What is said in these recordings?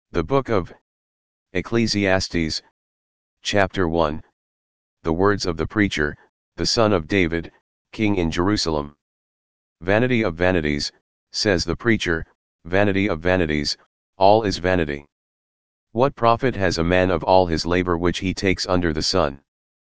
The Book of Ecclesiastes, Chapter 1. The words of the preacher, the son of David, king in Jerusalem. Vanity of vanities, says the preacher, vanity of vanities, all is vanity. What profit has a man of all his labor which he takes under the sun?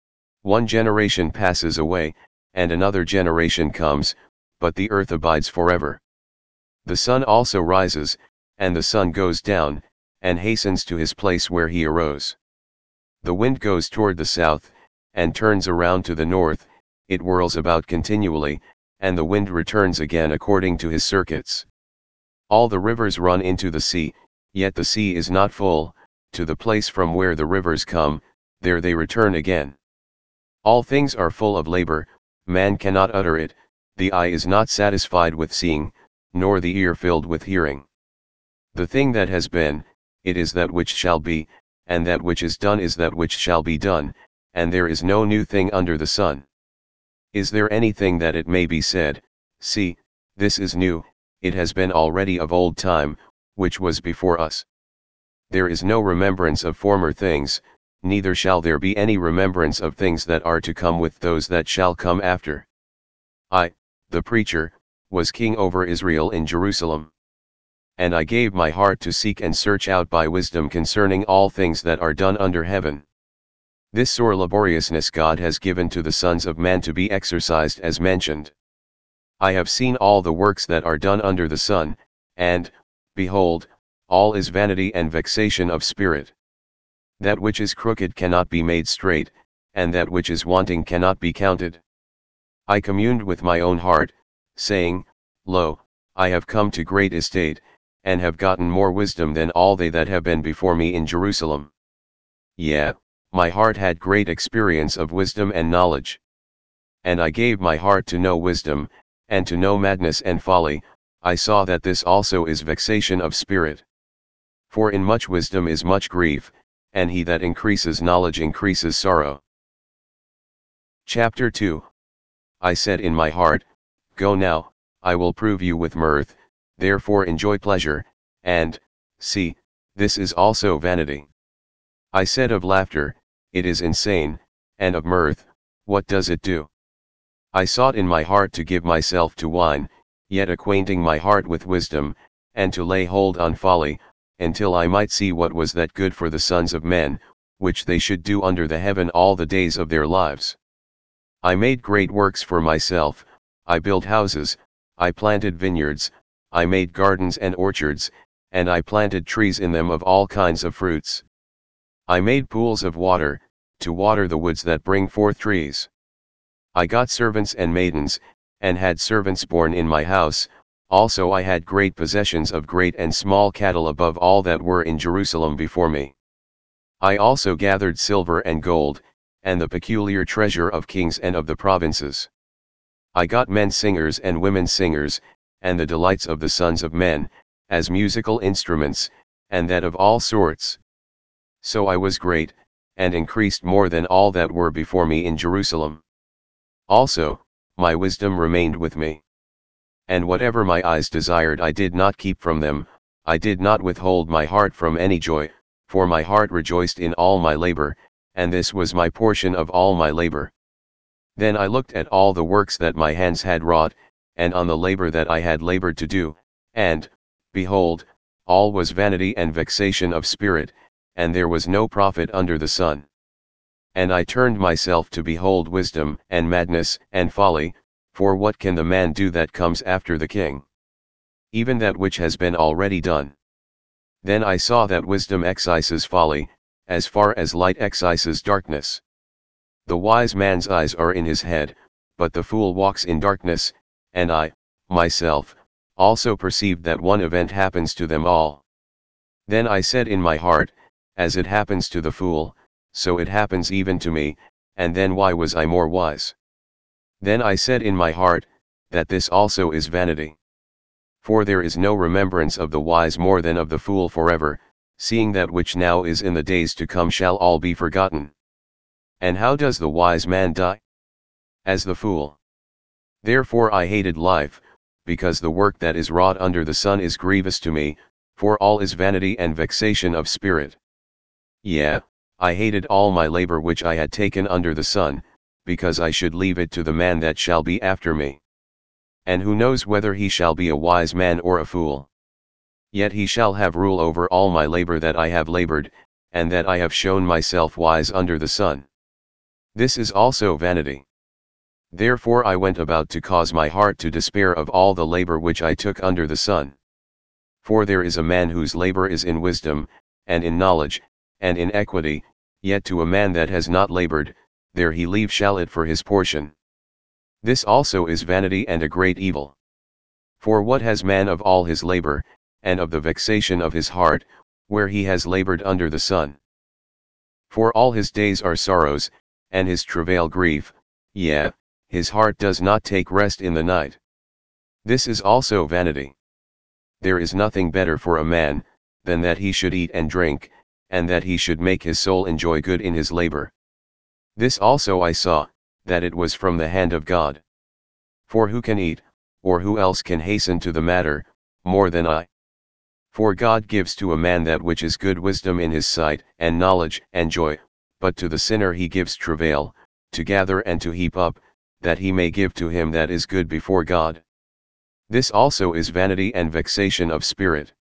One generation passes away, and another generation comes, but the earth abides forever. The sun also rises, and the sun goes down, and hastens to his place where he arose. The wind goes toward the south, and turns around to the north, it whirls about continually, and the wind returns again according to his circuits. All the rivers run into the sea, yet the sea is not full, to the place from where the rivers come, there they return again. All things are full of labor, man cannot utter it, the eye is not satisfied with seeing, nor the ear filled with hearing. The thing that has been, it is that which shall be, and that which is done is that which shall be done, and there is no new thing under the sun. Is there anything that it may be said, see, this is new, it has been already of old time, which was before us? There is no remembrance of former things, neither shall there be any remembrance of things that are to come with those that shall come after. I, the preacher, was king over Israel in Jerusalem. And I gave my heart to seek and search out by wisdom concerning all things that are done under heaven. This sore laboriousness God has given to the sons of man to be exercised as mentioned. I have seen all the works that are done under the sun, and, behold, all is vanity and vexation of spirit. That which is crooked cannot be made straight, and that which is wanting cannot be counted. I communed with my own heart, saying, Lo, I have come to great estate, and have gotten more wisdom than all they that have been before me in Jerusalem. Yea, my heart had great experience of wisdom and knowledge. And I gave my heart to know wisdom, and to know madness and folly, I saw that this also is vexation of spirit. For in much wisdom is much grief, and he that increases knowledge increases sorrow. Chapter 2. I said in my heart, Go now, I will prove you with mirth, therefore enjoy pleasure, and, see, this is also vanity. I said of laughter, it is insane, and of mirth, what does it do? I sought in my heart to give myself to wine, yet acquainting my heart with wisdom, and to lay hold on folly, until I might see what was that good for the sons of men, which they should do under the heaven all the days of their lives. I made great works for myself, I built houses, I planted vineyards, I made gardens and orchards, and I planted trees in them of all kinds of fruits. I made pools of water, to water the woods that bring forth trees. I got servants and maidens, and had servants born in my house, also I had great possessions of great and small cattle above all that were in Jerusalem before me. I also gathered silver and gold, and the peculiar treasure of kings and of the provinces. I got men singers and women singers, and the delights of the sons of men, as musical instruments, and that of all sorts. So I was great, and increased more than all that were before me in Jerusalem. Also, my wisdom remained with me. And whatever my eyes desired I did not keep from them, I did not withhold my heart from any joy, for my heart rejoiced in all my labor, and this was my portion of all my labor. Then I looked at all the works that my hands had wrought, and on the labor that I had labored to do, and, behold, all was vanity and vexation of spirit, and there was no profit under the sun. And I turned myself to behold wisdom and madness and folly, for what can the man do that comes after the king? Even that which has been already done. Then I saw that wisdom excises folly, as far as light excises darkness. The wise man's eyes are in his head, but the fool walks in darkness, and I, myself, also perceived that one event happens to them all. Then I said in my heart, as it happens to the fool, so it happens even to me, and then why was I more wise? Then I said in my heart, that this also is vanity. For there is no remembrance of the wise more than of the fool forever, seeing that which now is in the days to come shall all be forgotten. And how does the wise man die? As the fool. Therefore I hated life, because the work that is wrought under the sun is grievous to me, For all is vanity and vexation of spirit. Yea, I hated all my labor which I had taken under the sun, because I should leave it to the man that shall be after me. And who knows whether he shall be a wise man or a fool? Yet he shall have rule over all my labor that I have labored, and that I have shown myself wise under the sun. This is also vanity. Therefore I went about to cause my heart to despair of all the labor which I took under the sun. For there is a man whose labor is in wisdom, and in knowledge, and in equity, yet to a man that has not labored, there he leave shall it for his portion. This also is vanity and a great evil. For what has man of all his labor, and of the vexation of his heart, where he has labored under the sun? For all his days are sorrows, and his travail grief, yea, his heart does not take rest in the night. This is also vanity. There is nothing better for a man, than that he should eat and drink, and that he should make his soul enjoy good in his labor. This also I saw, that it was from the hand of God. For who can eat, or who else can hasten to the matter, more than I? For God gives to a man that which is good wisdom in his sight, and knowledge, and joy, but to the sinner he gives travail, to gather and to heap up, that he may give to him that is good before God. This also is vanity and vexation of spirit.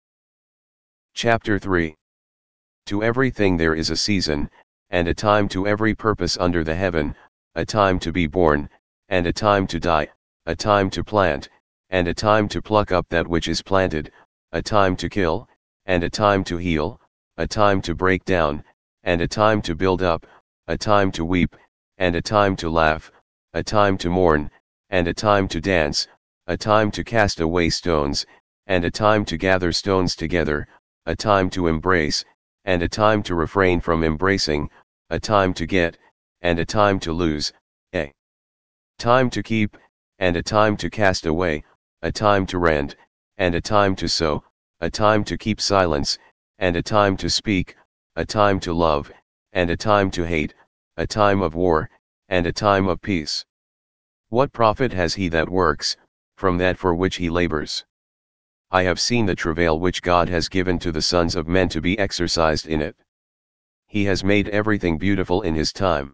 Chapter 3. To everything there is a season, and a time to every purpose under the heaven, a time to be born, and a time to die, a time to plant, and a time to pluck up that which is planted, a time to kill, and a time to heal, a time to break down, and a time to build up, a time to weep, and a time to laugh, a time to mourn, and a time to dance, a time to cast away stones, and a time to gather stones together, a time to embrace, and a time to refrain from embracing, a time to get, and a time to lose, a time to keep, and a time to cast away, a time to rend, and a time to sow, a time to keep silence, and a time to speak, a time to love, and a time to hate, a time of war, and a time of peace. What profit has he that works, from that for which he labors? I have seen the travail which God has given to the sons of men to be exercised in it. He has made everything beautiful in his time.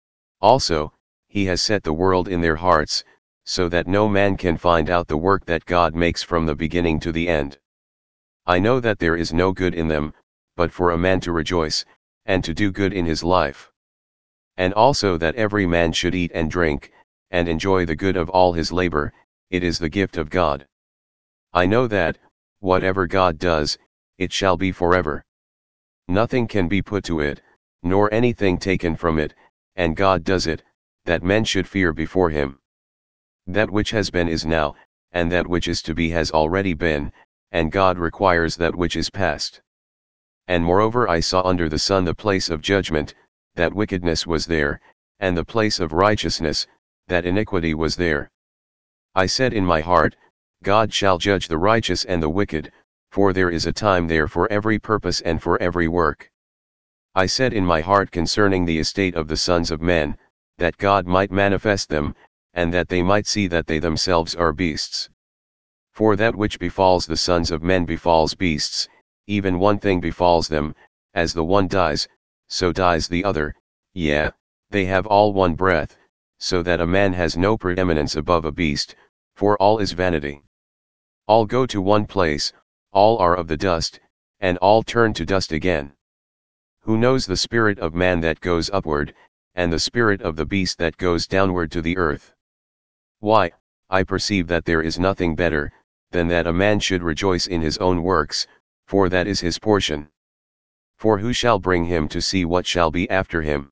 Also, he has set the world in their hearts, so that no man can find out the work that God makes from the beginning to the end. I know that there is no good in them, but for a man to rejoice, and to do good in his life. And also that every man should eat and drink, and enjoy the good of all his labor, it is the gift of God. I know that, whatever God does, it shall be forever. Nothing can be put to it, nor anything taken from it, and God does it, that men should fear before him. That which has been is now, and that which is to be has already been, and God requires that which is past. And moreover I saw under the sun the place of judgment, that wickedness was there, and the place of righteousness, that iniquity was there. I said in my heart, God shall judge the righteous and the wicked, for there is a time there for every purpose and for every work. I said in my heart concerning the estate of the sons of men, that God might manifest them, and that they might see that they themselves are beasts. For that which befalls the sons of men befalls beasts, even one thing befalls them, as the one dies, so dies the other, yea, they have all one breath, so that a man has no preeminence above a beast, for all is vanity. All go to one place, all are of the dust, and all turn to dust again. Who knows the spirit of man that goes upward, and the spirit of the beast that goes downward to the earth? Why, I perceive that there is nothing better, than that a man should rejoice in his own works, for that is his portion. For who shall bring him to see what shall be after him?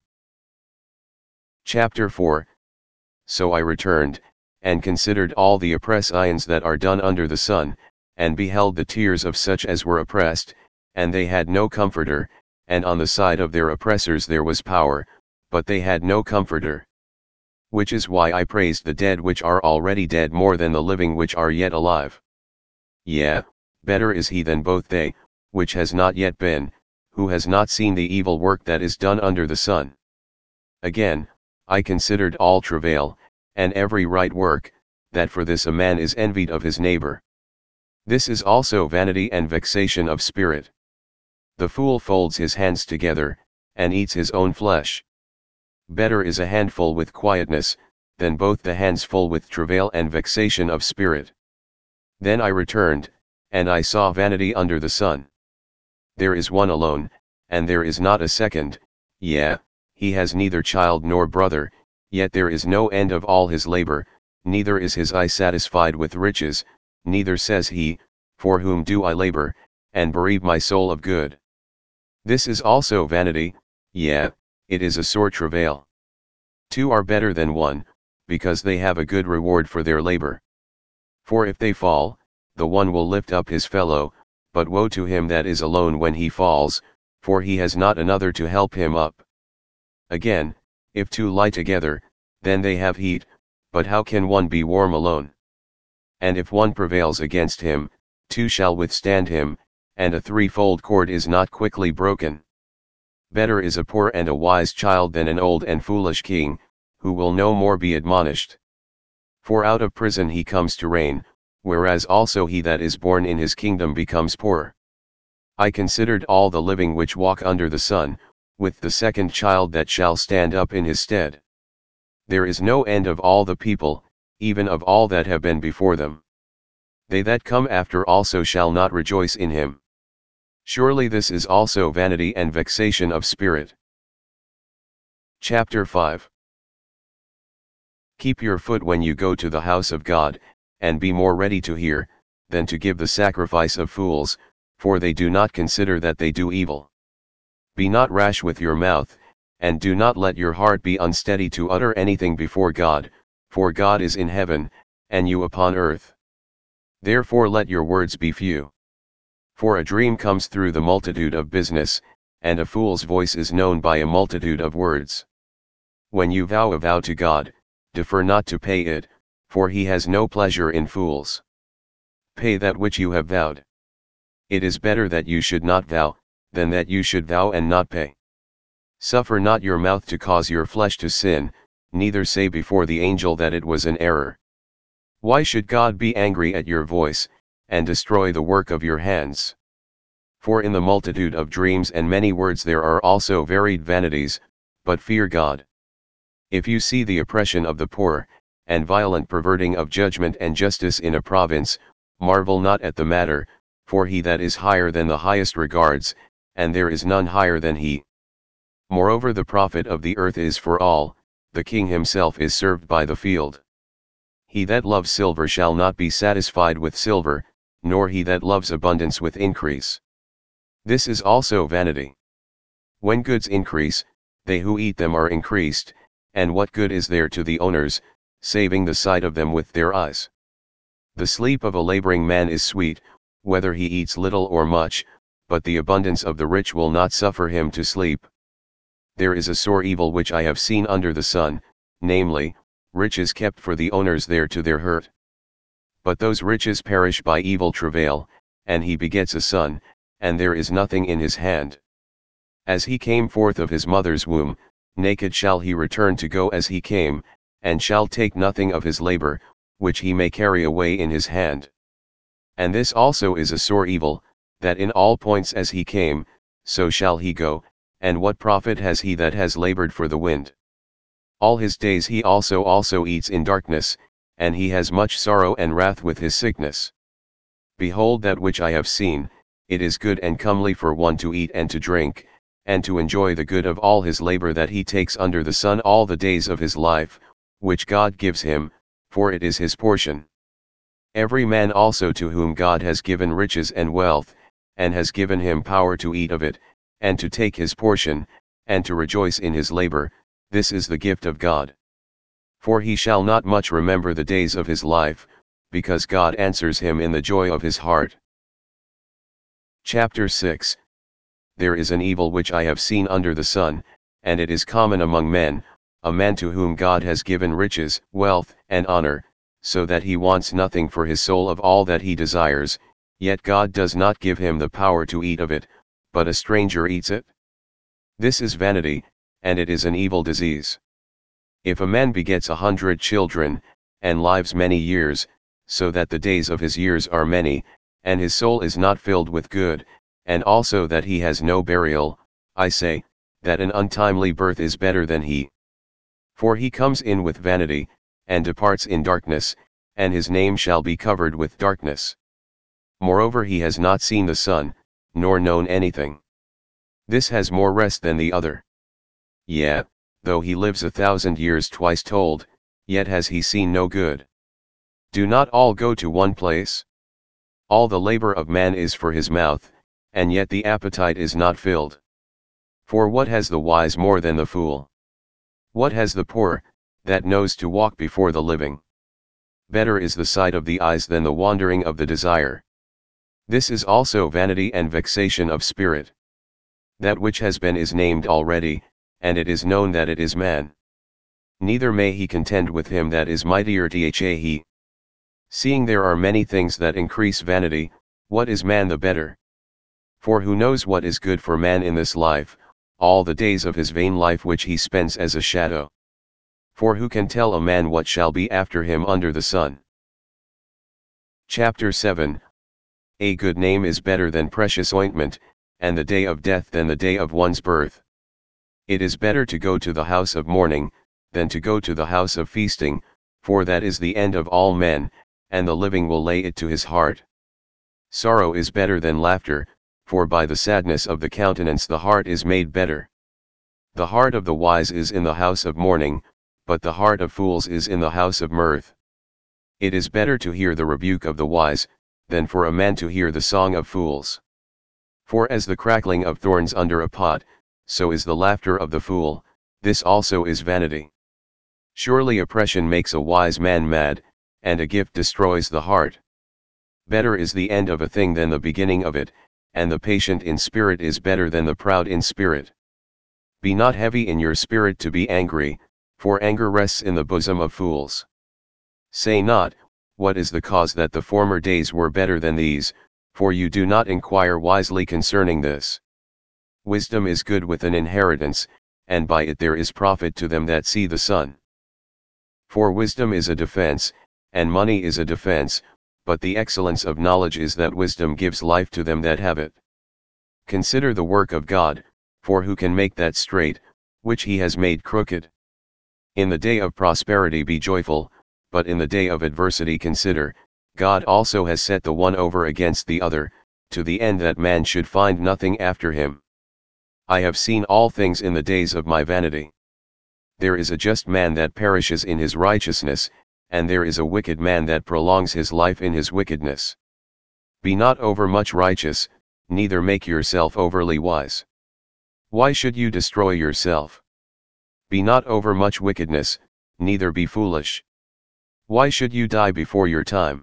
Chapter 4. So I returned, and considered all the oppressions that are done under the sun, and beheld the tears of such as were oppressed, and they had no comforter, and on the side of their oppressors there was power, but they had no comforter. Which is why I praised the dead which are already dead more than the living which are yet alive. Yea, better is he than both they, which has not yet been, who has not seen the evil work that is done under the sun. Again, I considered all travail, and every right work, that for this a man is envied of his neighbor. This is also vanity and vexation of spirit. The fool folds his hands together, and eats his own flesh. Better is a handful with quietness, than both the hands full with travail and vexation of spirit. Then I returned, and I saw vanity under the sun. There is one alone, and there is not a second, yea, he has neither child nor brother, yet there is no end of all his labor, neither is his eye satisfied with riches, neither says he, for whom do I labor, and bereave my soul of good. This is also vanity, yea, it is a sore travail. Two are better than one, because they have a good reward for their labor. For if they fall, the one will lift up his fellow, but woe to him that is alone when he falls, for he has not another to help him up. Again, if two lie together, then they have heat, but how can one be warm alone? And if one prevails against him, two shall withstand him, and a threefold cord is not quickly broken. Better is a poor and a wise child than an old and foolish king, who will no more be admonished. For out of prison he comes to reign, whereas also he that is born in his kingdom becomes poor. I considered all the living which walk under the sun, with the second child that shall stand up in his stead. There is no end of all the people, even of all that have been before them. They that come after also shall not rejoice in him. Surely this is also vanity and vexation of spirit. Chapter 5. Keep your foot when you go to the house of God, and be more ready to hear, than to give the sacrifice of fools, for they do not consider that they do evil. Be not rash with your mouth, and do not let your heart be unsteady to utter anything before God, for God is in heaven, and you upon earth. Therefore let your words be few. For a dream comes through the multitude of business, and a fool's voice is known by a multitude of words. When you vow a vow to God, defer not to pay it, for he has no pleasure in fools. Pay that which you have vowed. It is better that you should not vow, than that you should vow and not pay. Suffer not your mouth to cause your flesh to sin, neither say before the angel that it was an error. Why should God be angry at your voice, and destroy the work of your hands? For in the multitude of dreams and many words there are also varied vanities, but fear God. If you see the oppression of the poor, and violent perverting of judgment and justice in a province, marvel not at the matter, for he that is higher than the highest regards, and there is none higher than he. Moreover the profit of the earth is for all, the king himself is served by the field. He that loves silver shall not be satisfied with silver, nor he that loves abundance with increase. This is also vanity. When goods increase, they who eat them are increased, and what good is there to the owners, saving the sight of them with their eyes? The sleep of a laboring man is sweet, whether he eats little or much, but the abundance of the rich will not suffer him to sleep. There is a sore evil which I have seen under the sun, namely, riches kept for the owners there to their hurt. But those riches perish by evil travail, and he begets a son, and there is nothing in his hand. As he came forth of his mother's womb, naked shall he return to go as he came, and shall take nothing of his labor, which he may carry away in his hand. And this also is a sore evil, that in all points as he came, so shall he go, and what profit has he that has labored for the wind? All his days he also eats in darkness, and he has much sorrow and wrath with his sickness. Behold that which I have seen, it is good and comely for one to eat and to drink, and to enjoy the good of all his labor that he takes under the sun all the days of his life, which God gives him, for it is his portion. Every man also to whom God has given riches and wealth, and has given him power to eat of it, and to take his portion, and to rejoice in his labor, this is the gift of God. For he shall not much remember the days of his life, because God answers him in the joy of his heart. Chapter 6. There is an evil which I have seen under the sun, and it is common among men, a man to whom God has given riches, wealth, and honor, so that he wants nothing for his soul of all that he desires, yet God does not give him the power to eat of it, but a stranger eats it. This is vanity, and it is an evil disease. If a man begets 100 children, and lives many years, so that the days of his years are many, and his soul is not filled with good, and also that he has no burial, I say, that an untimely birth is better than he. For he comes in with vanity, and departs in darkness, and his name shall be covered with darkness. Moreover he has not seen the sun, nor known anything. This has more rest than the other. Yea, though he lives 1,000 years twice told, yet has he seen no good. Do not all go to one place? All the labor of man is for his mouth, and yet the appetite is not filled. For what has the wise more than the fool? What has the poor, that knows to walk before the living? Better is the sight of the eyes than the wandering of the desire. This is also vanity and vexation of spirit. That which has been is named already, and it is known that it is man. Neither may he contend with him that is mightier tha he. Seeing there are many things that increase vanity, what is man the better? For who knows what is good for man in this life, all the days of his vain life which he spends as a shadow? For who can tell a man what shall be after him under the sun? Chapter 7. A good name is better than precious ointment, and the day of death than the day of one's birth. It is better to go to the house of mourning, than to go to the house of feasting, for that is the end of all men, and the living will lay it to his heart. Sorrow is better than laughter, for by the sadness of the countenance the heart is made better. The heart of the wise is in the house of mourning, but the heart of fools is in the house of mirth. It is better to hear the rebuke of the wise, than for a man to hear the song of fools. For as the crackling of thorns under a pot, so is the laughter of the fool, this also is vanity. Surely oppression makes a wise man mad, and a gift destroys the heart. Better is the end of a thing than the beginning of it, and the patient in spirit is better than the proud in spirit. Be not heavy in your spirit to be angry, for anger rests in the bosom of fools. Say not, what is the cause that the former days were better than these, for you do not inquire wisely concerning this. Wisdom is good with an inheritance, and by it there is profit to them that see the sun. For wisdom is a defense, and money is a defense, but the excellence of knowledge is that wisdom gives life to them that have it. Consider the work of God, for who can make that straight, which he has made crooked? In the day of prosperity be joyful, but in the day of adversity consider, God also has set the one over against the other, to the end that man should find nothing after him. I have seen all things in the days of my vanity. There is a just man that perishes in his righteousness, and there is a wicked man that prolongs his life in his wickedness. Be not overmuch righteous, neither make yourself overly wise. Why should you destroy yourself? Be not overmuch wickedness, neither be foolish. Why should you die before your time?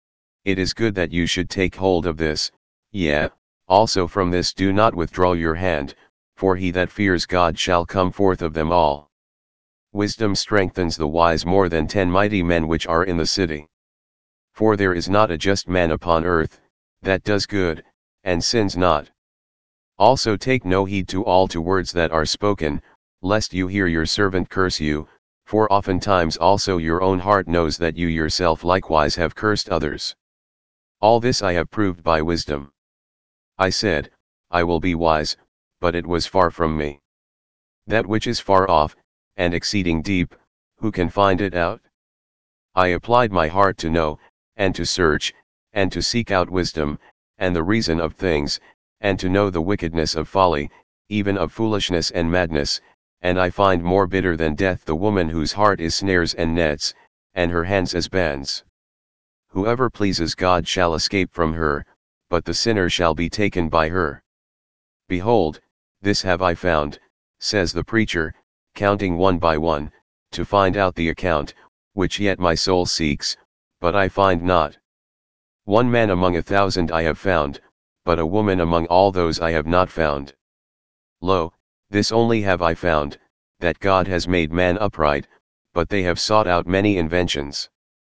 It is good that you should take hold of this, yea, also from this do not withdraw your hand, for he that fears God shall come forth of them all. Wisdom strengthens the wise more than 10 mighty men which are in the city. For there is not a just man upon earth, that does good, and sins not. Also take no heed to all to words that are spoken, lest you hear your servant curse you, for oftentimes also your own heart knows that you yourself likewise have cursed others. All this I have proved by wisdom. I said, I will be wise, but it was far from me. That which is far off, and exceeding deep, who can find it out? I applied my heart to know, and to search, and to seek out wisdom, and the reason of things, and to know the wickedness of folly, even of foolishness and madness, and I find more bitter than death the woman whose heart is snares and nets, and her hands as bands. Whoever pleases God shall escape from her, but the sinner shall be taken by her. Behold, this have I found, says the preacher, counting one by one, to find out the account, which yet my soul seeks, but I find not. One man among 1,000 I have found, but a woman among all those I have not found. Lo, this only have I found, that God has made man upright, but they have sought out many inventions.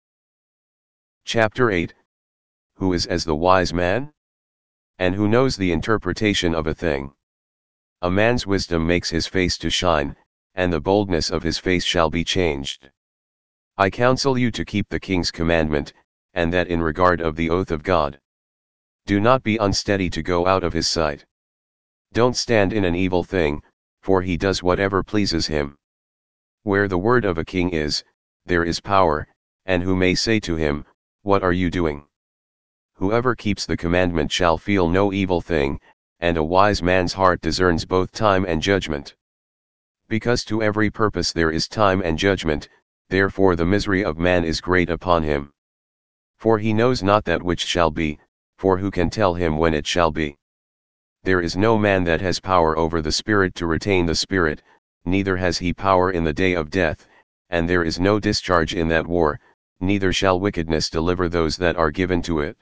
Chapter 8. Who is as the wise man? And who knows the interpretation of a thing? A man's wisdom makes his face to shine, and the boldness of his face shall be changed. I counsel you to keep the king's commandment, and that in regard of the oath of God. Do not be unsteady to go out of his sight. Don't stand in an evil thing, for he does whatever pleases him. Where the word of a king is, there is power, and who may say to him, What are you doing? Whoever keeps the commandment shall feel no evil thing, and a wise man's heart discerns both time and judgment. Because to every purpose there is time and judgment, therefore the misery of man is great upon him. For he knows not that which shall be, for who can tell him when it shall be? There is no man that has power over the spirit to retain the spirit, neither has he power in the day of death, and there is no discharge in that war, neither shall wickedness deliver those that are given to it.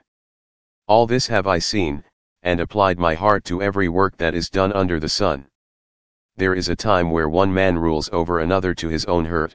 All this have I seen, and applied my heart to every work that is done under the sun. There is a time where one man rules over another to his own hurt.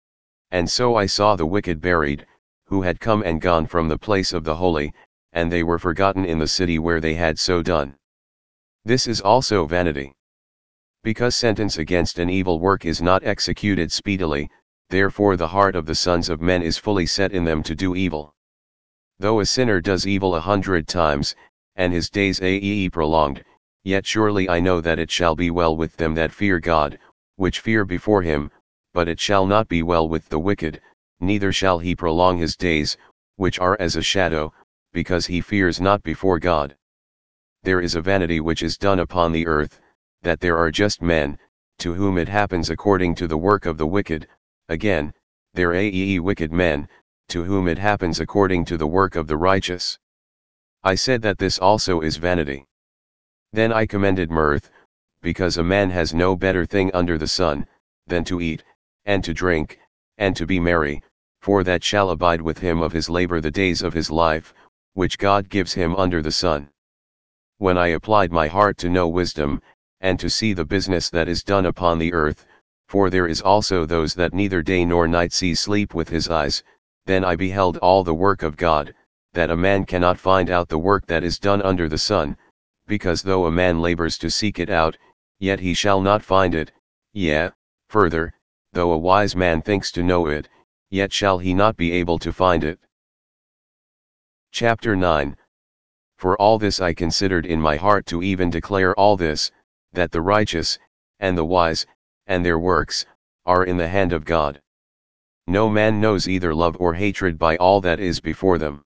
And so I saw the wicked buried, who had come and gone from the place of the holy, and they were forgotten in the city where they had so done. This is also vanity. Because sentence against an evil work is not executed speedily, therefore the heart of the sons of men is fully set in them to do evil. Though a sinner does evil 100 times, and his days are prolonged, yet surely I know that it shall be well with them that fear God, which fear before him, but it shall not be well with the wicked, neither shall he prolong his days, which are as a shadow, because he fears not before God. There is a vanity which is done upon the earth, that there are just men, to whom it happens according to the work of the wicked. Again, there are wicked men, to whom it happens according to the work of the righteous. I said that this also is vanity. Then I commended mirth, because a man has no better thing under the sun, than to eat, and to drink, and to be merry, for that shall abide with him of his labor the days of his life, which God gives him under the sun. When I applied my heart to know wisdom, and to see the business that is done upon the earth, for there is also those that neither day nor night see sleep with his eyes, then I beheld all the work of God, that a man cannot find out the work that is done under the sun, because though a man labors to seek it out, yet he shall not find it, yea, further, though a wise man thinks to know it, yet shall he not be able to find it. Chapter 9. For all this I considered in my heart to even declare all this, that the righteous, and the wise, and their works, are in the hand of God. No man knows either love or hatred by all that is before them.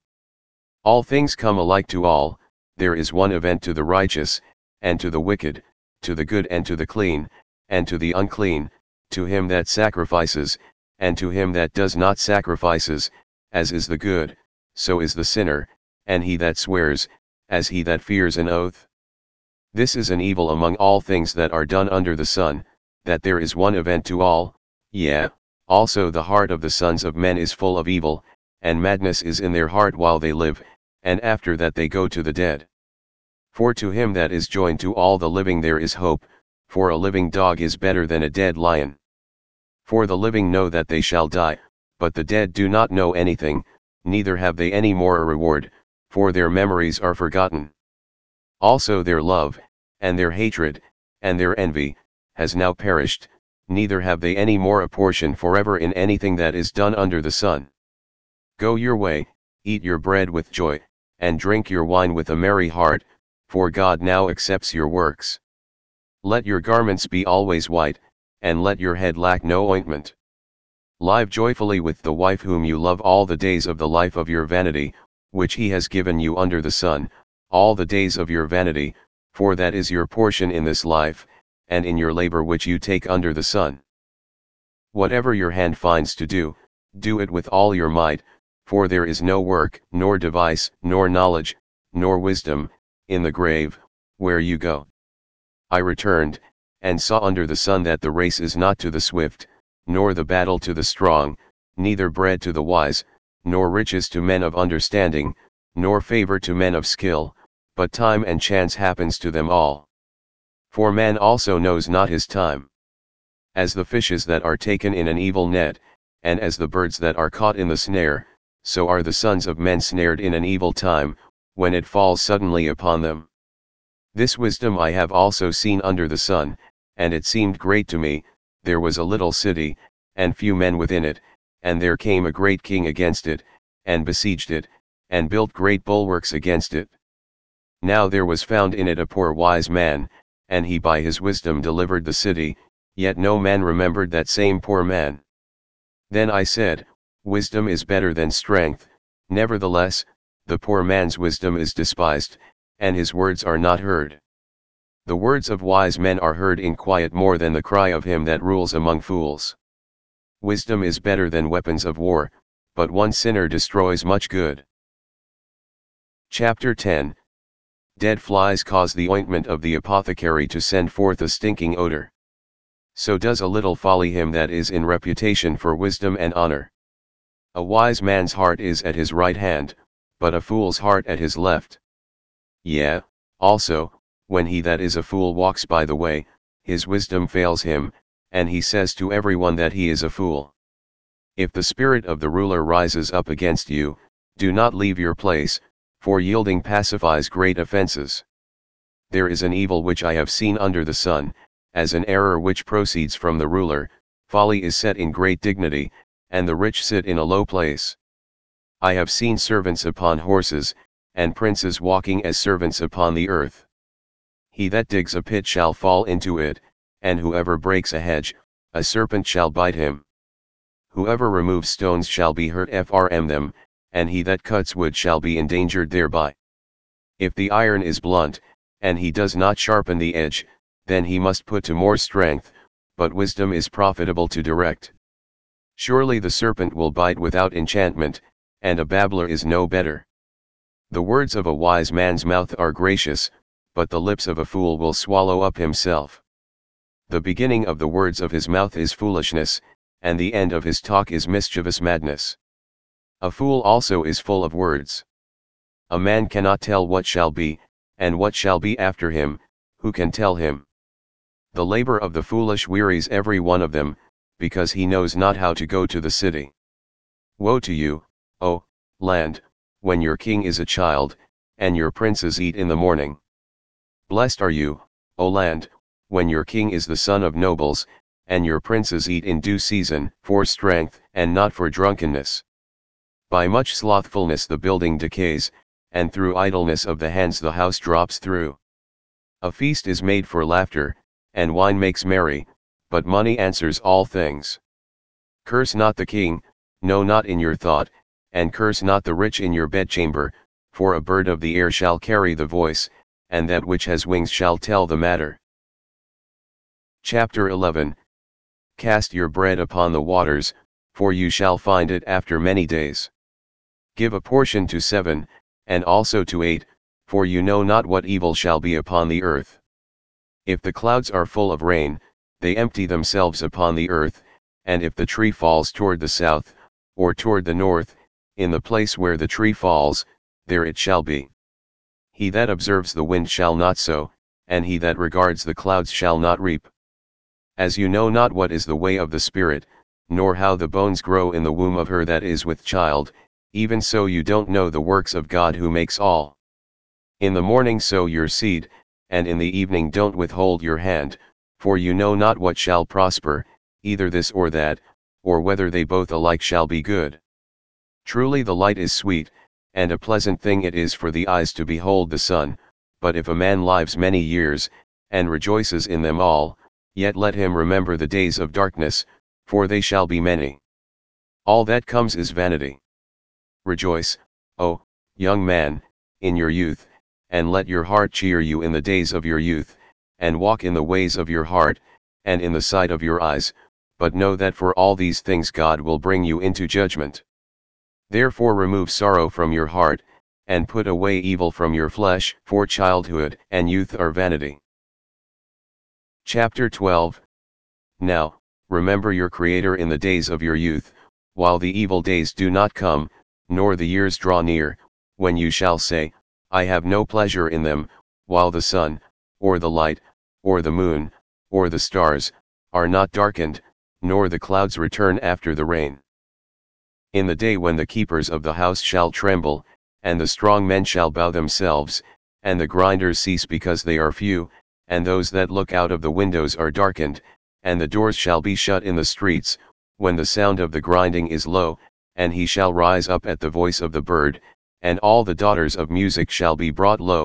All things come alike to all, there is one event to the righteous, and to the wicked, to the good and to the clean, and to the unclean, to him that sacrifices, and to him that does not sacrifices, as is the good, so is the sinner, and he that swears, as he that fears an oath. This is an evil among all things that are done under the sun, that there is one event to all, yea, also the heart of the sons of men is full of evil, and madness is in their heart while they live, and after that they go to the dead. For to him that is joined to all the living there is hope, for a living dog is better than a dead lion. For the living know that they shall die, but the dead do not know anything, neither have they any more a reward, for their memories are forgotten. Also their love, and their hatred, and their envy, has now perished, neither have they any more a portion forever in anything that is done under the sun. Go your way, eat your bread with joy, and drink your wine with a merry heart, for God now accepts your works. Let your garments be always white, and let your head lack no ointment. Live joyfully with the wife whom you love all the days of the life of your vanity, which he has given you under the sun, all the days of your vanity, for that is your portion in this life, and in your labor which you take under the sun. Whatever your hand finds to do, do it with all your might, for there is no work, nor device, nor knowledge, nor wisdom, in the grave, where you go. I returned, and saw under the sun that the race is not to the swift, nor the battle to the strong, neither bread to the wise, nor riches to men of understanding, nor favor to men of skill, but time and chance happens to them all. For man also knows not his time. As the fishes that are taken in an evil net, and as the birds that are caught in the snare, so are the sons of men snared in an evil time, when it falls suddenly upon them. This wisdom I have also seen under the sun, and it seemed great to me. There was a little city, and few men within it, and there came a great king against it, and besieged it, and built great bulwarks against it. Now there was found in it a poor wise man, and he by his wisdom delivered the city, yet no man remembered that same poor man. Then I said, Wisdom is better than strength, nevertheless, the poor man's wisdom is despised, and his words are not heard. The words of wise men are heard in quiet more than the cry of him that rules among fools. Wisdom is better than weapons of war, but one sinner destroys much good. Chapter 10. Dead flies cause the ointment of the apothecary to send forth a stinking odor. So does a little folly him that is in reputation for wisdom and honor. A wise man's heart is at his right hand, but a fool's heart at his left. Yea, also, when he that is a fool walks by the way, his wisdom fails him, and he says to everyone that he is a fool. If the spirit of the ruler rises up against you, do not leave your place, for yielding pacifies great offenses. There is an evil which I have seen under the sun, as an error which proceeds from the ruler, folly is set in great dignity, and the rich sit in a low place. I have seen servants upon horses, and princes walking as servants upon the earth. He that digs a pit shall fall into it, and whoever breaks a hedge, a serpent shall bite him. Whoever removes stones shall be hurt from them, and he that cuts wood shall be endangered thereby. If the iron is blunt, and he does not sharpen the edge, then he must put to more strength, but wisdom is profitable to direct. Surely the serpent will bite without enchantment, and a babbler is no better. The words of a wise man's mouth are gracious, but the lips of a fool will swallow up himself. The beginning of the words of his mouth is foolishness, and the end of his talk is mischievous madness. A fool also is full of words. A man cannot tell what shall be, and what shall be after him, who can tell him? The labor of the foolish wearies every one of them, because he knows not how to go to the city. Woe to you, O land, when your king is a child, and your princes eat in the morning. Blessed are you, O land, when your king is the son of nobles, and your princes eat in due season, for strength, and not for drunkenness. By much slothfulness the building decays, and through idleness of the hands the house drops through. A feast is made for laughter, and wine makes merry, but money answers all things. Curse not the king, no not in your thought, and curse not the rich in your bedchamber, for a bird of the air shall carry the voice, and that which has wings shall tell the matter. Chapter 11. Cast your bread upon the waters, for you shall find it after many days. Give a portion to 7, and also to 8, for you know not what evil shall be upon the earth. If the clouds are full of rain, they empty themselves upon the earth, and if the tree falls toward the south, or toward the north, in the place where the tree falls, there it shall be. He that observes the wind shall not sow, and he that regards the clouds shall not reap. As you know not what is the way of the Spirit, nor how the bones grow in the womb of her that is with child, even so you don't know the works of God who makes all. In the morning sow your seed, and in the evening don't withhold your hand, for you know not what shall prosper, either this or that, or whether they both alike shall be good. Truly the light is sweet, and a pleasant thing it is for the eyes to behold the sun, but if a man lives many years, and rejoices in them all, yet let him remember the days of darkness, for they shall be many. All that comes is vanity. Rejoice, O young man, in your youth, and let your heart cheer you in the days of your youth, and walk in the ways of your heart, and in the sight of your eyes, but know that for all these things God will bring you into judgment. Therefore remove sorrow from your heart, and put away evil from your flesh, for childhood and youth are vanity. Chapter 12. Now, remember your Creator in the days of your youth, while the evil days do not come, nor the years draw near, when you shall say, I have no pleasure in them, while the sun, or the light, or the moon, or the stars, are not darkened, nor the clouds return after the rain. In the day when the keepers of the house shall tremble, and the strong men shall bow themselves, and the grinders cease because they are few, and those that look out of the windows are darkened, and the doors shall be shut in the streets, when the sound of the grinding is low, and he shall rise up at the voice of the bird, and all the daughters of music shall be brought low,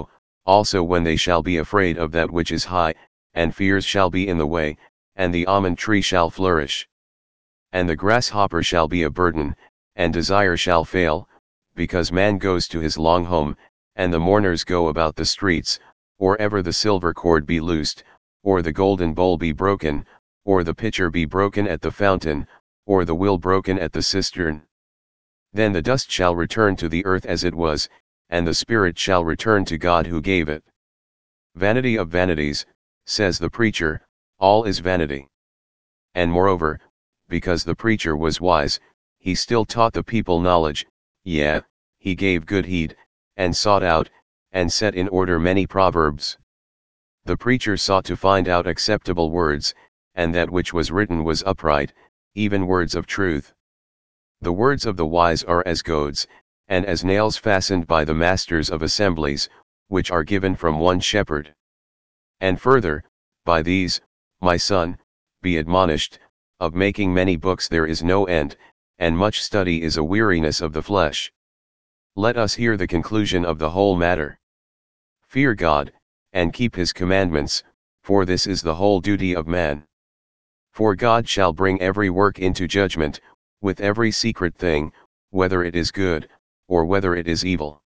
also when they shall be afraid of that which is high, and fears shall be in the way, and the almond tree shall flourish. And the grasshopper shall be a burden, and desire shall fail, because man goes to his long home, and the mourners go about the streets, or ever the silver cord be loosed, or the golden bowl be broken, or the pitcher be broken at the fountain, or the wheel broken at the cistern. Then the dust shall return to the earth as it was, and the spirit shall return to God who gave it. Vanity of vanities, says the preacher, all is vanity. And moreover, because the preacher was wise, he still taught the people knowledge, yea, he gave good heed, and sought out, and set in order many proverbs. The preacher sought to find out acceptable words, and that which was written was upright, even words of truth. The words of the wise are as goads, and as nails fastened by the masters of assemblies, which are given from one shepherd. And further, by these, my son, be admonished, of making many books there is no end, and much study is a weariness of the flesh. Let us hear the conclusion of the whole matter. Fear God, and keep his commandments, for this is the whole duty of man. For God shall bring every work into judgment, with every secret thing, whether it is good, or whether it is evil.